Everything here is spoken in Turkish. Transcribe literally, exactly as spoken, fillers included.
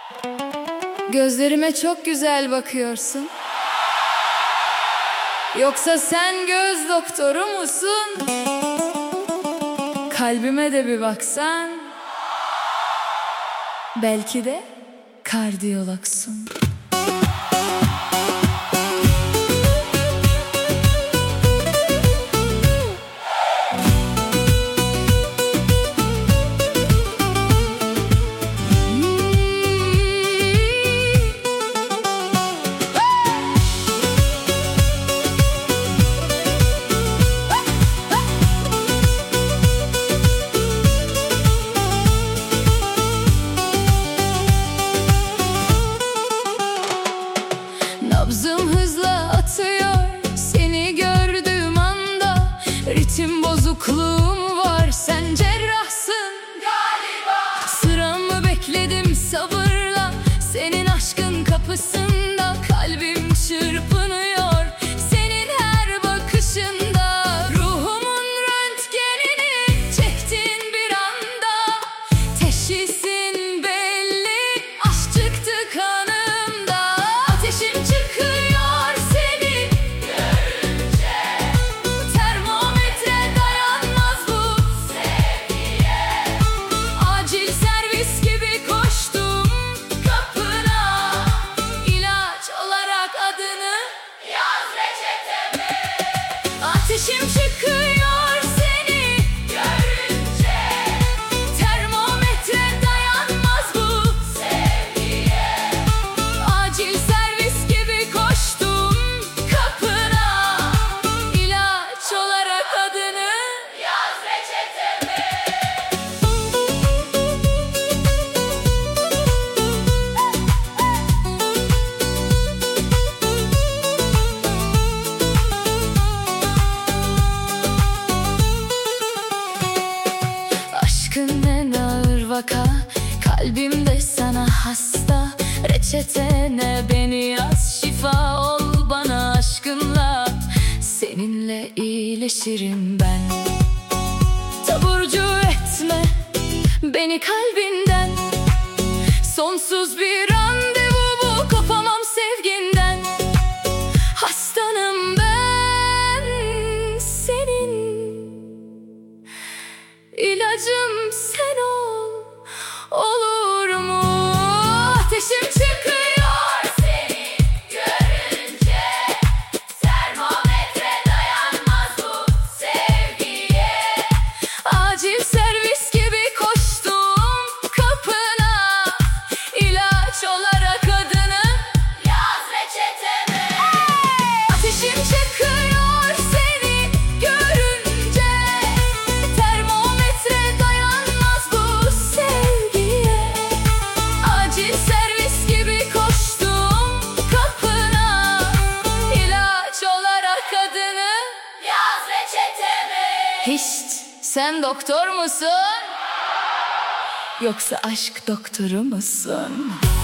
Gözlerime çok güzel bakıyorsun. Yoksa sen göz doktoru musun? Kalbime de bir baksan, belki de kardiyologsun. Nabzım hızla atıyor seni gördüğüm anda. Ritim bozukluğum var, sen cerrahsın galiba. Sıramı bekledim sabırla senin aşkın kapısında. Kalbim çırpınıyor senin her bakışında. Ruhumun röntgenini çektin bir anda. Teşhisin belli, aşk çıktı kanımda. Ateşim çıkıyor seni görünce. Termometre dayanmaz bu sevgiye. Acil servis gibi koştum kapına. İlaç olarak adını yaz reçeteme. Ateşim çıkıyor seni görünce. Termometre dayanmaz bu sevgiye. Acil servis gibi koştum kapına. İlaç olarak adını yaz reçeteme. Aşkın en ağır vaka, kalbimde sana hasta. Reçetene beni yaz, şifa ol bana aşkınla. Seninle iyileşirim ben. Taburcu etme beni kalbinden. Sonsuz bir randevu bu, kopamam sevginden. Hastanım ben senin. İlacım sen ol, olur mu? Ateşim çıkıyor seni görünce. Termometre dayanmaz bu sevgiye. Acil servis gibi koştum kapına. İlaç olarak adını yaz reçeteme. Ateşim çıkıyor seni görünce. Termometre dayanmaz bu sevgiye. Acil servis gibi koştum kapına. İlaç olarak adını yaz reçeteme. Hiç, sen doktor musun? Yoksa aşk doktoru musun?